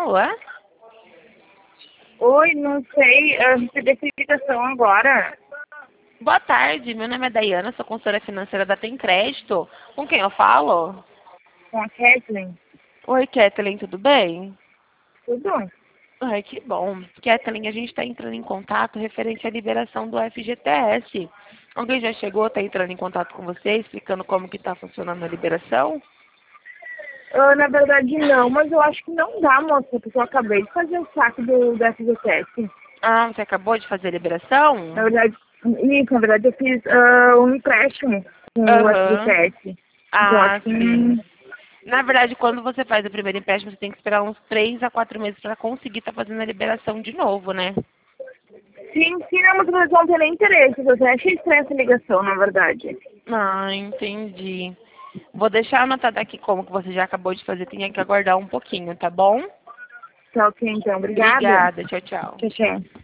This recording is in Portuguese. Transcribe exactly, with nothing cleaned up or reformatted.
fala? Oi, não sei, eu recebi essa ligação agora. Boa tarde, meu nome é Dayana, sou consultora financeira da Tem Crédito. Com quem eu falo? Com a Kathleen. Oi, Kathleen, tudo bem? Tudo? Ai, que bom. Kathleen, a gente está entrando em contato referente à liberação do F G T S. Alguém já chegou, está entrando em contato com você, explicando como que está funcionando a liberação? Ah, na verdade não, mas eu acho que não dá, moça, porque eu acabei de fazer o saque do, do F G T S. Ah, você acabou de fazer a liberação? Na verdade, isso, na verdade eu fiz ah, um empréstimo com o F G T Aham. S. Então Ah, acho que sim. hum, Na verdade, quando você faz o primeiro empréstimo, você tem que esperar uns três a quatro meses para conseguir estar fazendo a liberação de novo, né? sim, sim, não, mas eles não tem nem interesse. Eu até achei estranha essa ligação, na verdade. Ah, entendi. Vou deixar anotado aqui como que você já acabou de fazer, tem que aguardar um pouquinho, tá bom? Tá ok, então. Obrigada. Obrigada, tchau, tchau. Tchau, tchau.